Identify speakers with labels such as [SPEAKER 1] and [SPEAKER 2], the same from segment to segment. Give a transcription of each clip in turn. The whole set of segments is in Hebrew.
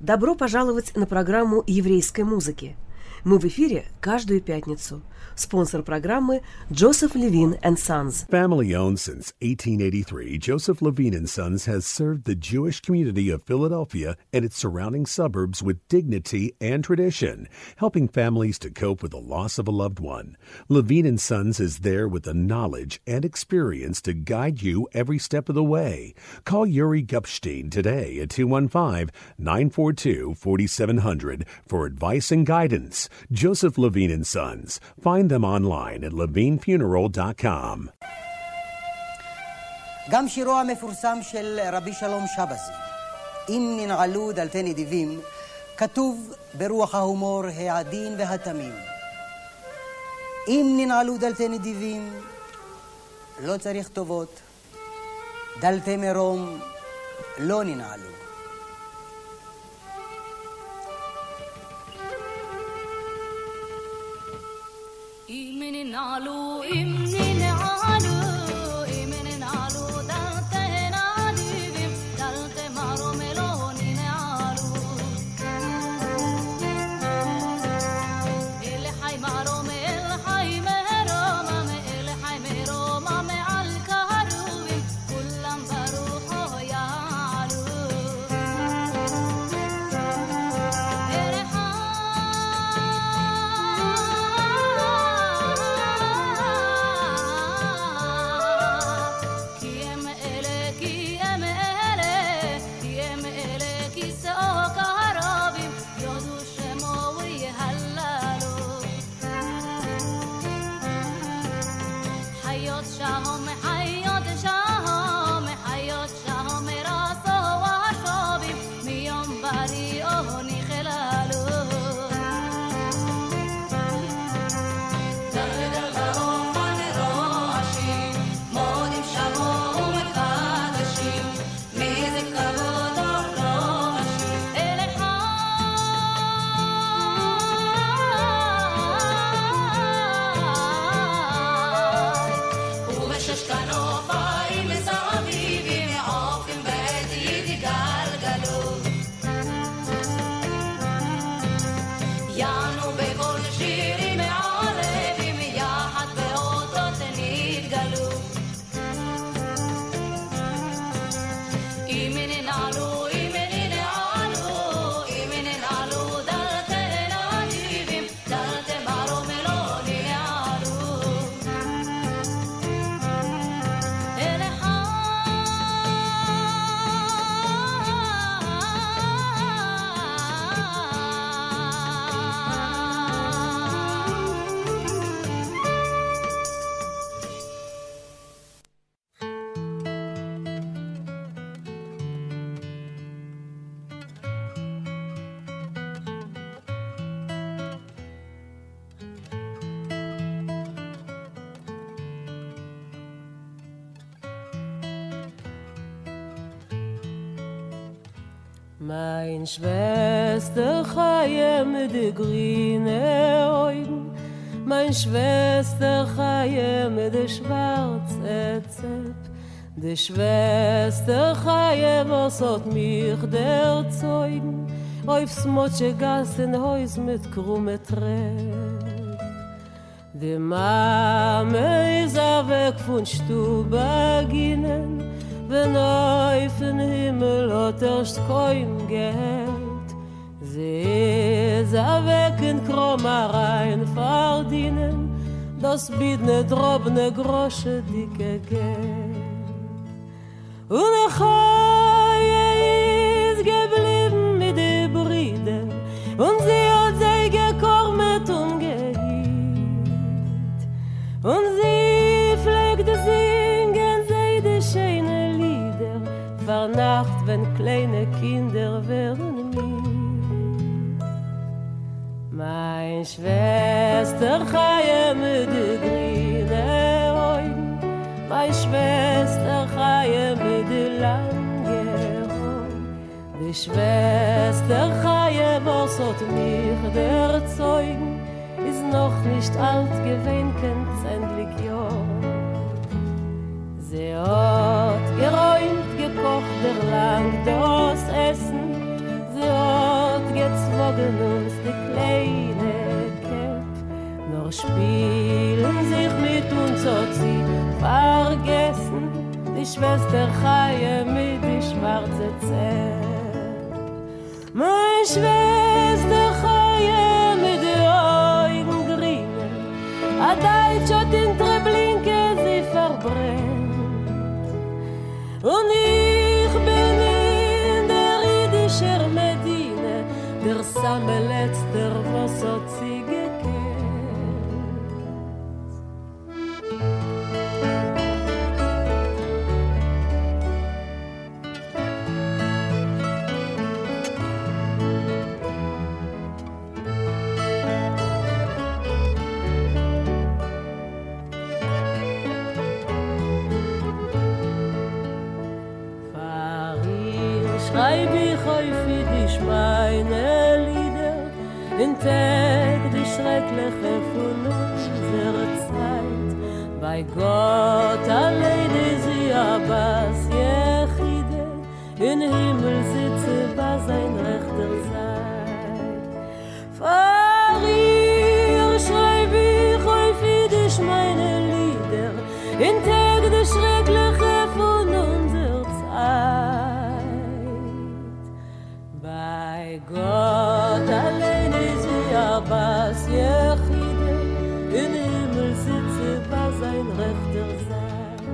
[SPEAKER 1] Добро пожаловать на программу еврейской музыки. Мы в эфире каждую пятницу. Sponsor программы Joseph Levine and Sons.
[SPEAKER 2] Family owned since 1883, Joseph Levine and Sons has served the Jewish community of Philadelphia and its surrounding suburbs with dignity and tradition, helping families to cope with the loss of a loved one. Levine and Sons is there with the knowledge and experience to guide you every step of the way. Call Yuri Gupstein today at 215-942-4700 for advice and guidance. Joseph Levine and Sons. Find them online at levinefuneral.com.
[SPEAKER 3] גם שירו המפורסם של רבי שלום שבזי, אם ננעלו דלתי נדיבים, כתוב ברוח ההומור העדין והתמים. אם ננעלו דלתי נדיבים, לא צריך טובות, דלתי מרום לא ננעלו.
[SPEAKER 4] Mein Schwester Chaye mit de grüne Augen, mein Schwester Chaye mit de schwarze Zepp, de Schwester Chaye was hat mich der Zeugen, aufs Motsche Gas in Haus mit krumme Trepp. De Mame is weg von Stubaginnen, wenn auf den Himmel hat erst kein Geld. Sie ist weg in Kromarein verdienen, das biedne drobne Grosche dicke Geld. Und Chaye ist geblieben mit den Brüdern, und sie hat sie gekormet und gehielt. Und sie pflegte singen, sie die schöne Lieder, vor Nacht, wenn kleine Kinder werden mild. Mein Schwester Chaye mit de grüne Augen, mein Schwester Chaye mit de lange Augen, die Schwester Chaye, was hat mich der Zeugen, ist noch nicht alt gewesen, kennt's endlich Jahr. Sie hat geräumt, gekocht, erlangt das Essen, sie hat Wogen uns die kleine Kämpf, nur spielen sich mit uns und sie vergessen die Schwester Chaie mit die schwarze Zähne. Meine Schwester Chaie mit den Augen grünen, a Deutsch hat in Treblinke sie verbrennt. Und ich bin in der jüdischen Medine, der Sammelletzter, was hat sie schreibe ich häufig dich meine Lieder, entdeckt die schreckliche von unserer Zeit. Bei Gott allein ist sie Abbas Yechide, in Himmel sitze bei sein rechter Seite. Vor ihr schreibe ich häufig dich meine Lieder, entdeckt die schreckliche von unserer Zeit. Bei Gott allein ist wie Abbas Yechide, in Himmel sitze bei sein rechter Seite.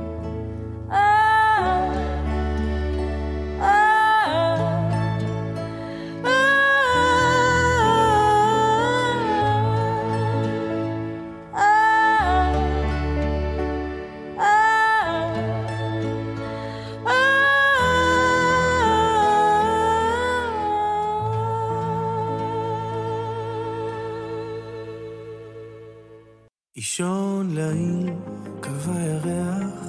[SPEAKER 5] אישון ליל קבע ירח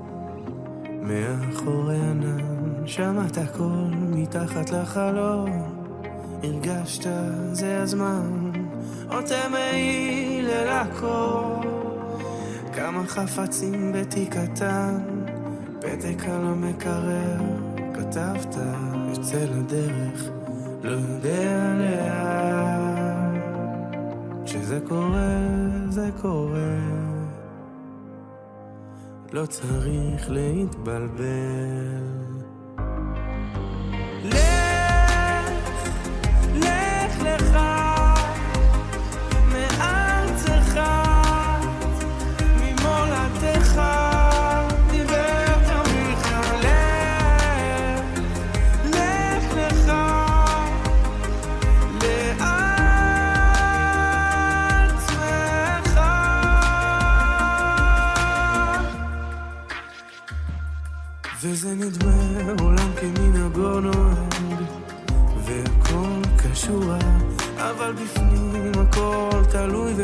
[SPEAKER 5] מאחורי ענן, שמעת הכל מתחת לחלום, הרגשת זה הזמן עוד תמעיל אל הכל, כמה חפצים בתיק קטן, פתק על המקרר כתבת, יוצא לדרך לא יודע לאן, כשזה קורה זה קורה, לא צריך להתבלבל. לך לך מארצך ממולדתך דיברת ממך, לך לך לארצך, וזה נדמה עולם כמנהגו נוהג והכל קשור, אבל בפנים הכל תלוי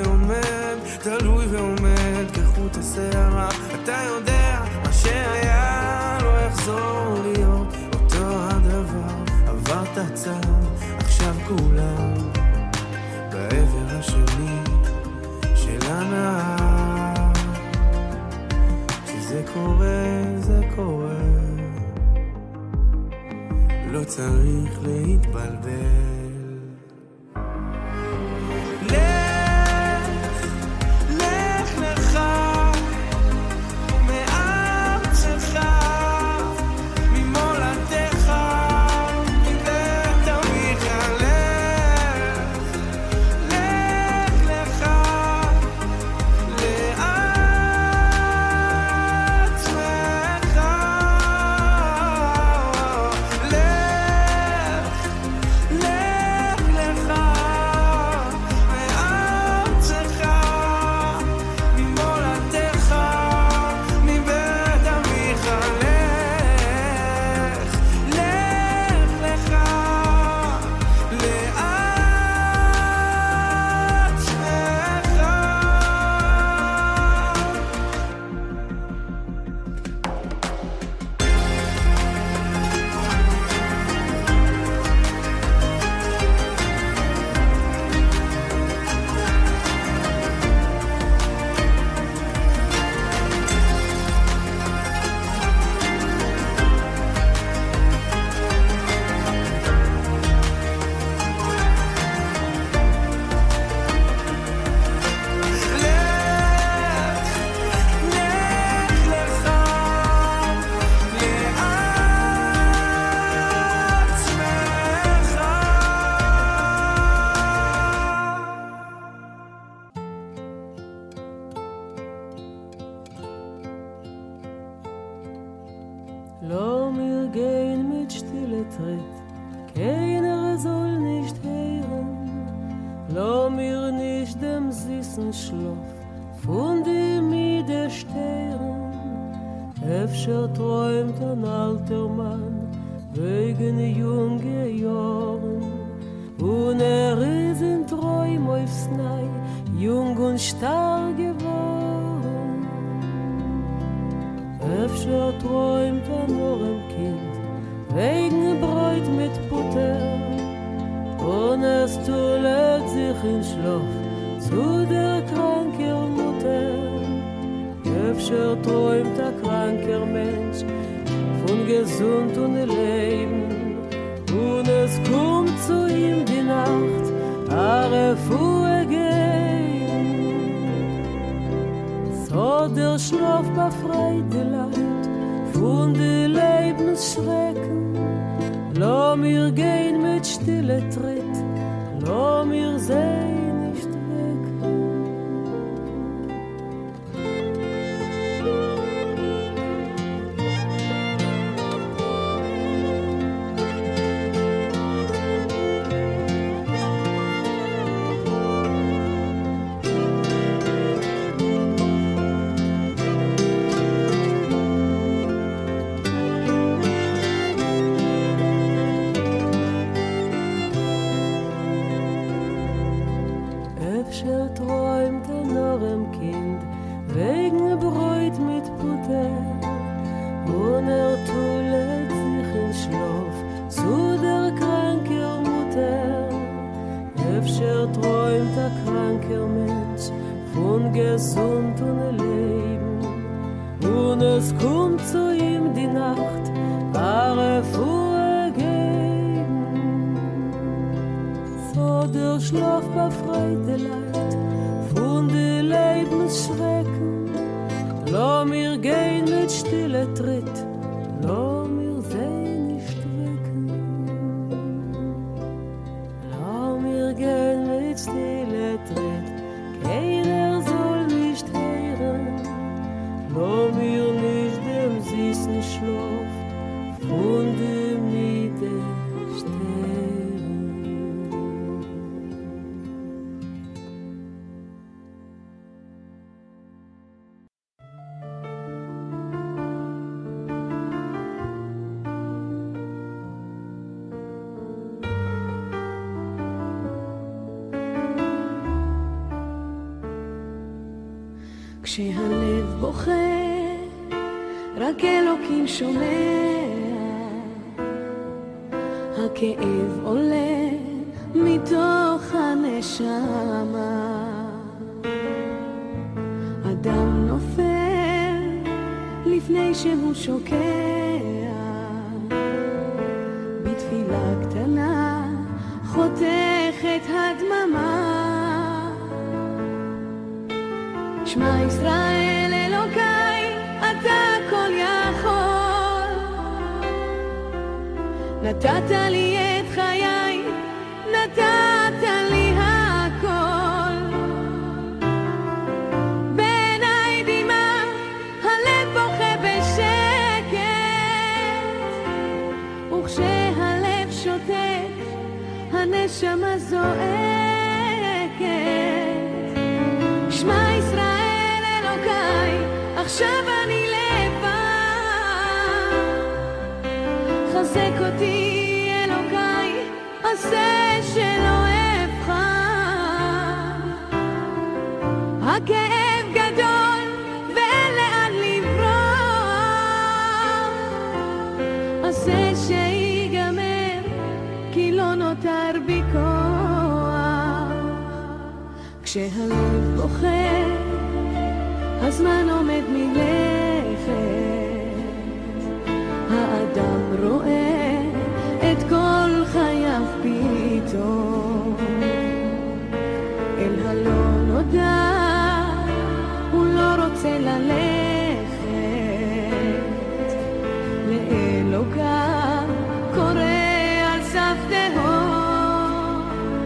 [SPEAKER 5] ועומד כחוט השערה. אתה יודע מה שהיה לא יחזור להיות אותו הדבר, עברת צד עכשיו כולם בעבר השני של הנהר, כשזה קורה זה קורה, לא צריך להתבלבל. לך לך מארצך ממולדתך דיברת ממך, לך לך לארצך, לך
[SPEAKER 4] soll nicht hören, lass mir nicht dem süßen Schlaf von dem Niederstern. Öfter träumt ein alter Mann wegen junge Jahren, und ist in Träum aufs Neu jung und stark geworden. Öfter träumt ein arm Kind wegen Brot mit Butter, und es tullet sich in Schlaf zu der kranken Mutter. Öfter träumt ein kranker Mensch von gesund und Leben, und es kommt zu ihm die Nacht, eine Fuhr gehen. So der Schlaf befreit die Leid von den Lebensschrecken. Lass mir gehen mit stille Tritt, lass mir sehen nicht weg.
[SPEAKER 6] כשהלב בוכה, רק אלוקים שומע, הכאב עולה מתוך הנשמה, אדם נופל לפני שהוא שוקע, בתפילה קטנה חותכת הדממה. שמע ישראל אלוקיי, אתה כל יכול, נתת לי את חיי, נתת לי הכל. בעיניי דמעה, הלב בוכה בשקט, וכשהלב שותק, הנשמה זועקת. שמע ישראל אלוקיי, עכשיו אני לבד, חזק אותי אלוקיי, עשה שלא אבחר. הכאב גדול ואין לאן לברוח, עשה שיגמר כי לא נותר בי כוח. כשהלב בוכה, הזמן עומד מלכת, האדם רואה את כל חייו פתאום, אל הלא נודע הוא לא רוצה ללכת, לאלוקיו קורא על סף תהום.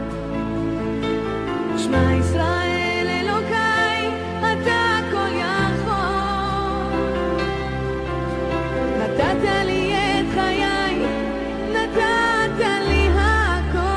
[SPEAKER 6] שמע ישראל אלוקיי, אתה כל יכול, נתת לי את חיי, נתת לי הכל.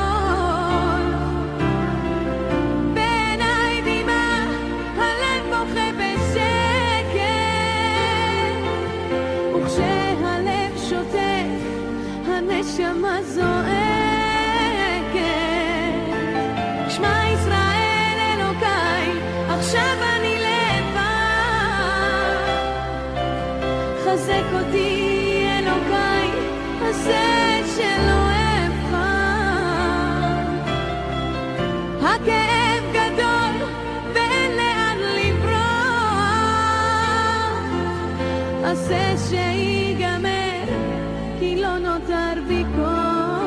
[SPEAKER 6] חזק אותי אלוקיי, עשה שלא אבחר. הכאב גדול ואין לאן לברוח, עשה שיגמר כי לא נותר בי כוח.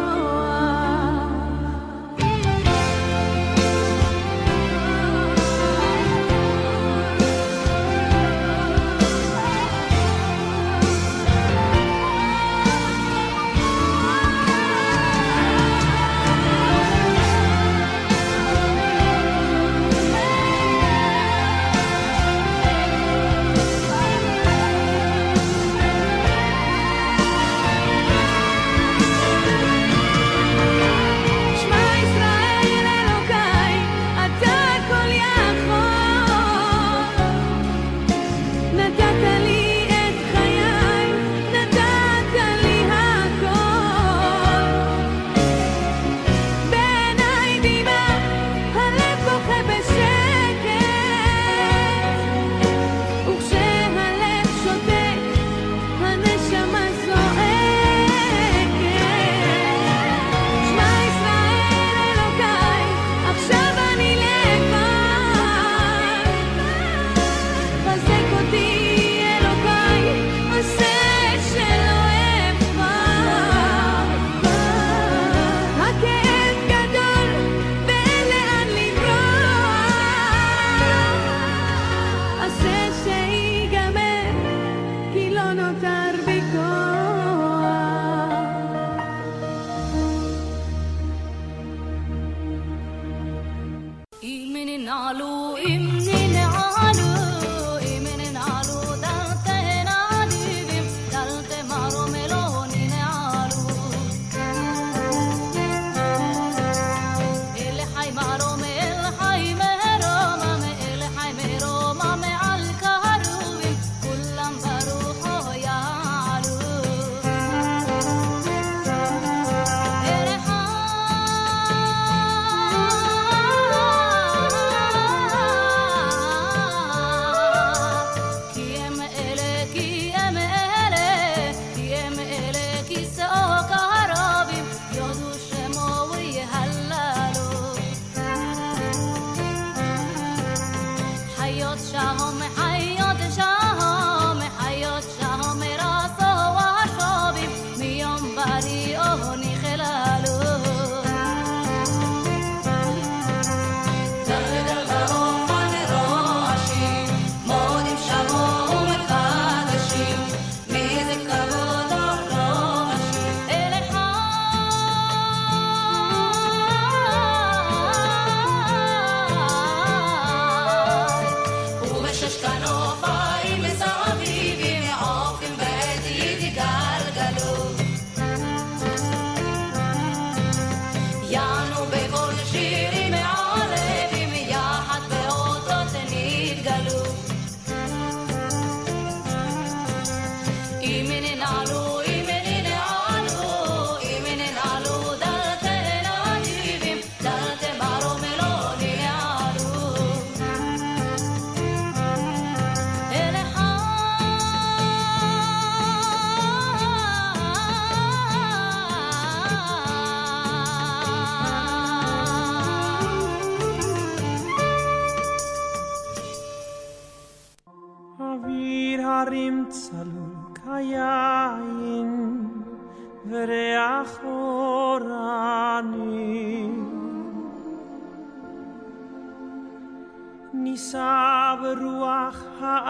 [SPEAKER 5] ניסה ברוח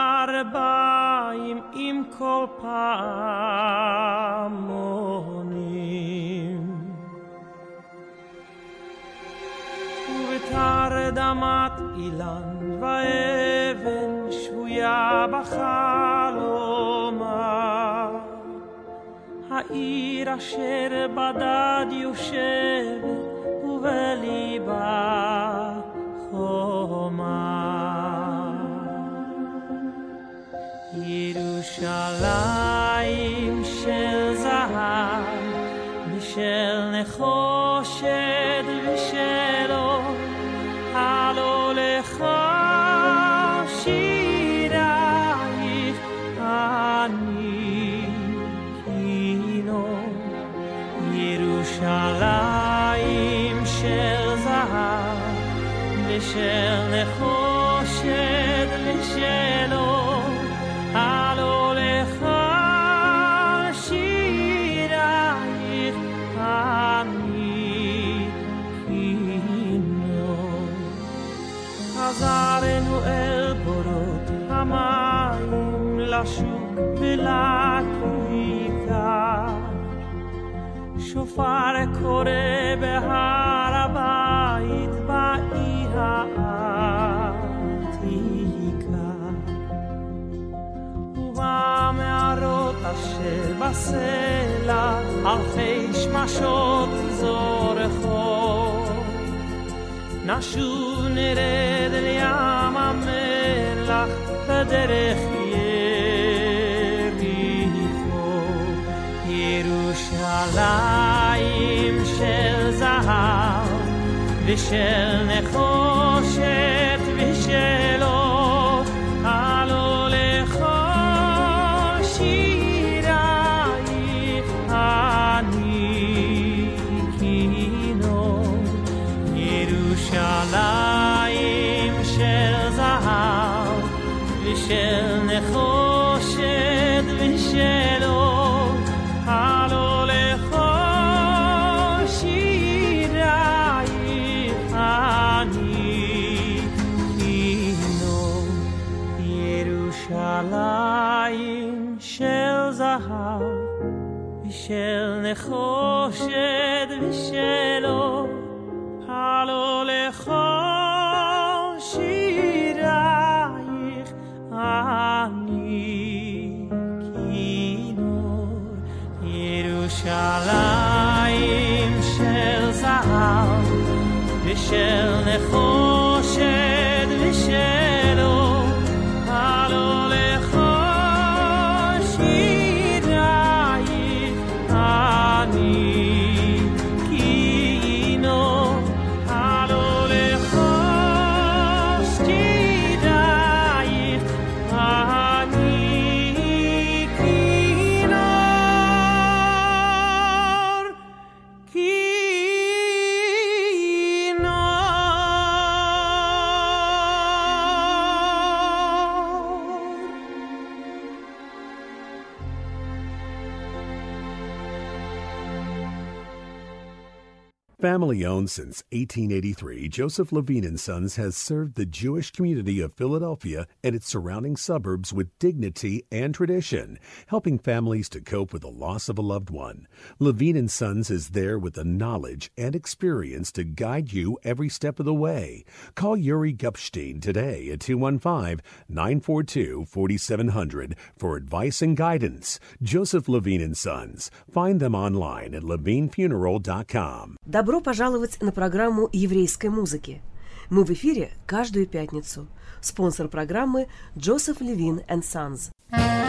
[SPEAKER 5] הארבעים עם כל פעמונים ובתרדמת אילן ואבן שבויה בחלומה העיר אשר בדד יושבת ובליבה חומה ירושלים של זהב ושל נחושת ושל אור הלא לך שירייך אני ושל נחושת ושלו, הלא לך שירייך אני כינור. חזרנו אל בורות המים, לשוק ולכיכר, שופר קורא בהר הבית באי העתיקה, ובמערות אשר בסלע אלפי שמשות זורחות, נשוב נרד אל ים המלח בדרך ירושלים של זהב ושל נחושת ושלו, הלא לכל שירייך אני כינור. ירושלים של זהב ושל נחושת ושלו, הלא לכל שירייך אני כינור. ירושלים של זהב ושל נחושת ושלו, הלא לכל שירייך אני כינור. ירושלים של זהב ושל נחושת ושלו, הלא לכל שירייך אני כינור, הלא לכל שירייך אני כינור.
[SPEAKER 2] Family owned since 1883, Joseph Levine & Sons has served the Jewish community of Philadelphia and its surrounding suburbs with dignity and tradition, helping families to cope with the loss of a loved one. Levine & Sons is there with the knowledge and experience to guide you every step of the way. Call Yuri Gupstein today at 215-942-4700 for advice and guidance. Joseph Levine & Sons. Find them online at levinefuneral.com.
[SPEAKER 1] Добро пожаловать на программу еврейской музыки. Мы в эфире каждую пятницу. Спонсор программы Joseph Levine & Sons.